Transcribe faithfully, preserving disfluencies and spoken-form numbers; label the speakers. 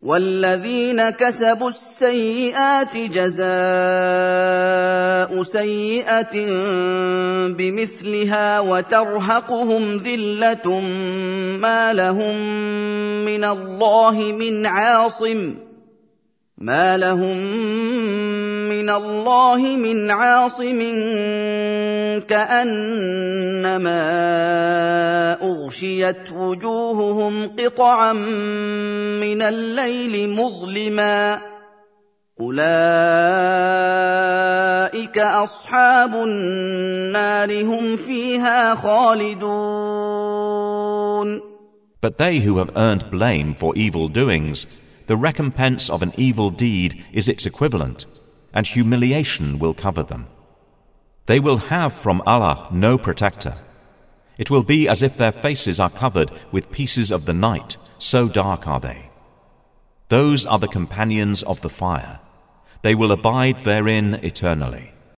Speaker 1: والذين كسبوا السيئات جزاء سيئة بمثلها وترهقهم ذلة ما لهم من الله من عاصم ما لهم من الله من عاصم كأنما أغشيت وجوههم قطعا من الليل مظلما أولئك أصحاب النار هم فيها خالدون.
Speaker 2: But they who have earned blame for evil doings, the recompense of an evil deed is its equivalent, and humiliation will cover them. They will have from Allah no protector. It will be as if their faces are covered with pieces of the night, so dark are they. Those are the companions of the fire. They will abide therein eternally.